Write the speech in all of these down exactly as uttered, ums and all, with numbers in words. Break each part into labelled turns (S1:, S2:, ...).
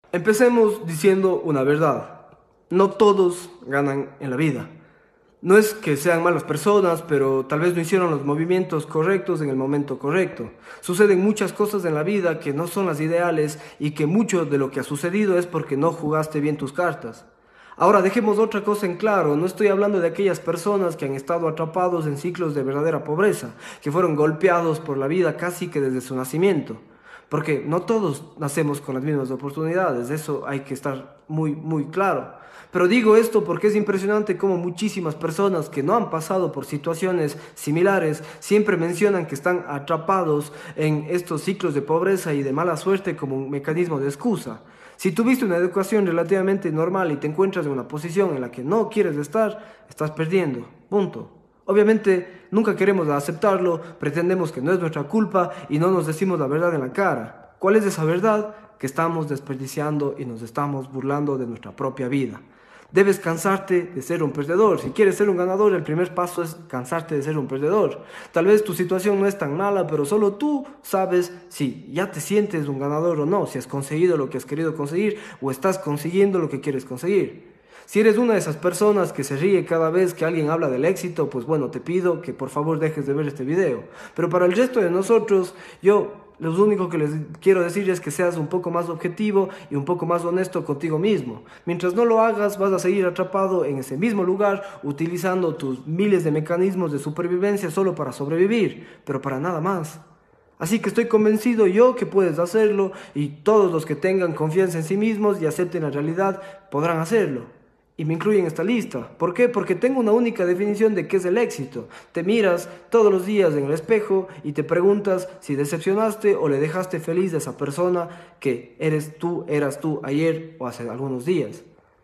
S1: Empecemos diciendo una verdad. No todos ganan en la vida. No es que sean malas personas, pero tal vez no hicieron los movimientos correctos en el momento correcto. Suceden muchas cosas en la vida que no son las ideales y que mucho de lo que ha sucedido es porque no jugaste bien tus cartas. Ahora dejemos otra cosa en claro, no estoy hablando de aquellas personas que han estado atrapados en ciclos de verdadera pobreza, que fueron golpeados por la vida casi que desde su nacimiento. Porque no todos nacemos con las mismas oportunidades, eso hay que estar muy, muy claro. Pero digo esto porque es impresionante cómo muchísimas personas que no han pasado por situaciones similares siempre mencionan que están atrapados en estos ciclos de pobreza y de mala suerte como un mecanismo de excusa. Si tuviste una educación relativamente normal y te encuentras en una posición en la que no quieres estar, estás perdiendo. Punto. Obviamente, nunca queremos aceptarlo, pretendemos que no es nuestra culpa y no nos decimos la verdad en la cara. ¿Cuál es esa verdad? Que estamos desperdiciando y nos estamos burlando de nuestra propia vida. Debes cansarte de ser un perdedor. Si quieres ser un ganador, el primer paso es cansarte de ser un perdedor. Tal vez tu situación no es tan mala, pero solo tú sabes si ya te sientes un ganador o no, si has conseguido lo que has querido conseguir o estás consiguiendo lo que quieres conseguir. Si eres una de esas personas que se ríe cada vez que alguien habla del éxito, pues bueno, te pido que por favor dejes de ver este video. Pero para el resto de nosotros, yo lo único que les quiero decir es que seas un poco más objetivo y un poco más honesto contigo mismo. Mientras no lo hagas, vas a seguir atrapado en ese mismo lugar, utilizando tus miles de mecanismos de supervivencia solo para sobrevivir, pero para nada más. Así que estoy convencido yo que puedes hacerlo y todos los que tengan confianza en sí mismos y acepten la realidad podrán hacerlo. Y me incluyen en esta lista. ¿Por qué? Porque tengo una única definición de qué es el éxito. Te miras todos los días en el espejo y te preguntas si decepcionaste o le dejaste feliz a esa persona que eres tú, eras tú ayer o hace algunos días.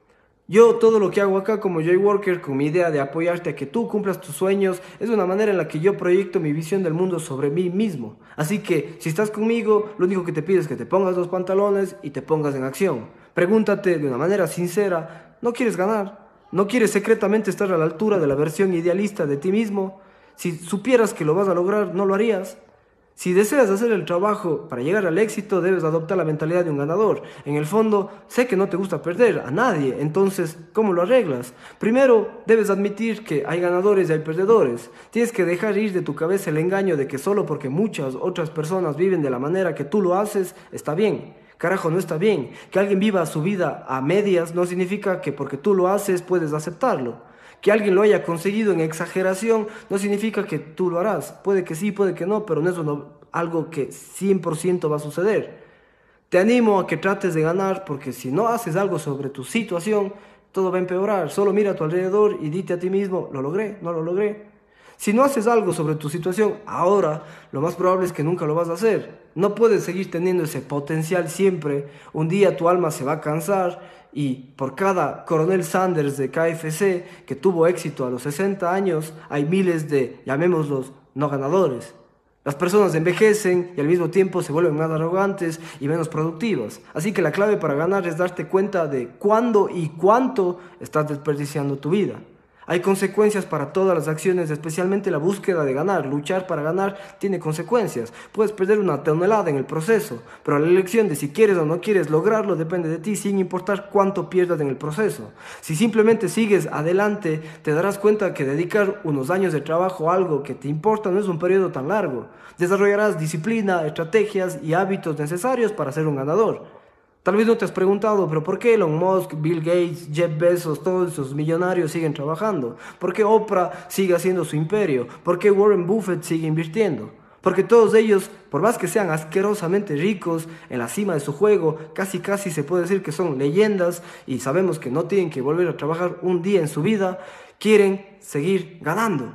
S1: Yo todo lo que hago acá como Joy Worker con mi idea de apoyarte a que tú cumplas tus sueños es una manera en la que yo proyecto mi visión del mundo sobre mí mismo. Así que si estás conmigo, lo único que te pido es que te pongas los pantalones y te pongas en acción. Pregúntate de una manera sincera, ¿no quieres ganar? ¿No quieres secretamente estar a la altura de la versión idealista de ti mismo? Si supieras que lo vas a lograr, ¿no lo harías? Si deseas hacer el trabajo para llegar al éxito, debes adoptar la mentalidad de un ganador. En el fondo, sé que no te gusta perder a nadie, entonces, ¿cómo lo arreglas? Primero, debes admitir que hay ganadores y hay perdedores. Tienes que dejar ir de tu cabeza el engaño de que solo porque muchas otras personas viven de la manera que tú lo haces, está bien. Carajo, no está bien. Que alguien viva su vida a medias no significa que porque tú lo haces puedes aceptarlo. Que alguien lo haya conseguido en exageración no significa que tú lo harás. Puede que sí, puede que no, pero no es uno, algo que cien por ciento va a suceder. Te animo a que trates de ganar porque si no haces algo sobre tu situación, todo va a empeorar. Solo mira a tu alrededor y dite a ti mismo, ¿lo logré? ¿No lo logré? Si no haces algo sobre tu situación ahora, lo más probable es que nunca lo vas a hacer. No puedes seguir teniendo ese potencial siempre. Un día tu alma se va a cansar y por cada Coronel Sanders de K F C que tuvo éxito a los sesenta años, hay miles de, llamémoslos, no ganadores. Las personas envejecen y al mismo tiempo se vuelven más arrogantes y menos productivas. Así que la clave para ganar es darte cuenta de cuándo y cuánto estás desperdiciando tu vida. Hay consecuencias para todas las acciones, especialmente la búsqueda de ganar. Luchar para ganar tiene consecuencias. Puedes perder una tonelada en el proceso, pero la elección de si quieres o no quieres lograrlo depende de ti, sin importar cuánto pierdas en el proceso. Si simplemente sigues adelante, te darás cuenta que dedicar unos años de trabajo a algo que te importa no es un periodo tan largo. Desarrollarás disciplina, estrategias y hábitos necesarios para ser un ganador. Tal vez no te has preguntado, pero ¿por qué Elon Musk, Bill Gates, Jeff Bezos, todos esos millonarios siguen trabajando? ¿Por qué Oprah sigue haciendo su imperio? ¿Por qué Warren Buffett sigue invirtiendo? Porque todos ellos, por más que sean asquerosamente ricos en la cima de su juego, casi casi se puede decir que son leyendas y sabemos que no tienen que volver a trabajar un día en su vida, quieren seguir ganando.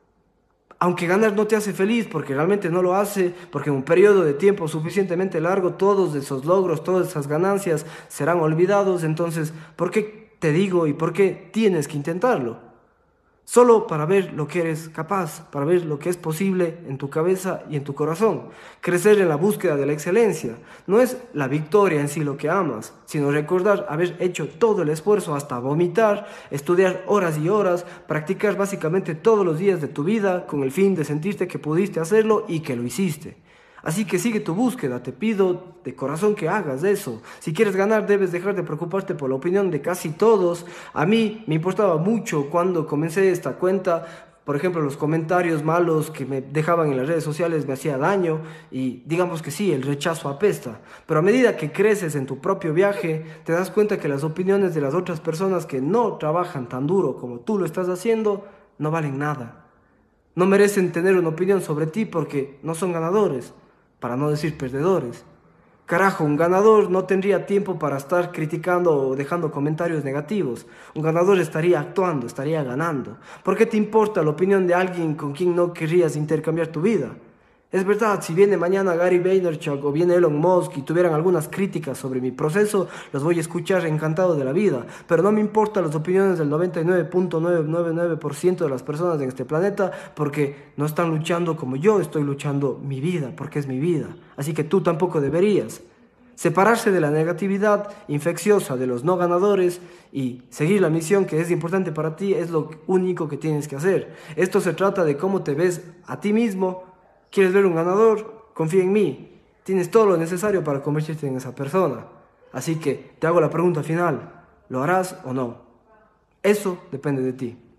S1: Aunque ganar no te hace feliz, porque realmente no lo hace, porque en un periodo de tiempo suficientemente largo todos esos logros, todas esas ganancias serán olvidados, entonces, ¿por qué te digo y por qué tienes que intentarlo? Solo para ver lo que eres capaz, para ver lo que es posible en tu cabeza y en tu corazón. Crecer en la búsqueda de la excelencia. No es la victoria en sí lo que amas, sino recordar haber hecho todo el esfuerzo hasta vomitar, estudiar horas y horas, practicar básicamente todos los días de tu vida con el fin de sentirte que pudiste hacerlo y que lo hiciste. Así que sigue tu búsqueda, te pido de corazón que hagas eso. Si quieres ganar, debes dejar de preocuparte por la opinión de casi todos. A mí me importaba mucho cuando comencé esta cuenta. Por ejemplo, los comentarios malos que me dejaban en las redes sociales me hacía daño y digamos que sí, el rechazo apesta. Pero a medida que creces en tu propio viaje, te das cuenta que las opiniones de las otras personas que no trabajan tan duro como tú lo estás haciendo, no valen nada. No merecen tener una opinión sobre ti porque no son ganadores, para no decir perdedores. Carajo, un ganador no tendría tiempo para estar criticando o dejando comentarios negativos. Un ganador estaría actuando, estaría ganando. ¿Por qué te importa la opinión de alguien con quien no querrías intercambiar tu vida? Es verdad, si viene mañana Gary Vaynerchuk o viene Elon Musk y tuvieran algunas críticas sobre mi proceso, los voy a escuchar encantado de la vida. Pero no me importan las opiniones del noventa y nueve punto novecientos noventa y nueve por ciento de las personas en este planeta porque no están luchando como yo estoy luchando mi vida, porque es mi vida. Así que tú tampoco deberías. Separarse de la negatividad infecciosa de los no ganadores y seguir la misión que es importante para ti es lo único que tienes que hacer. Esto se trata de cómo te ves a ti mismo. ¿Quieres ver un ganador? Confía en mí. Tienes todo lo necesario para convertirte en esa persona. Así que te hago la pregunta final. ¿Lo harás o no? Eso depende de ti.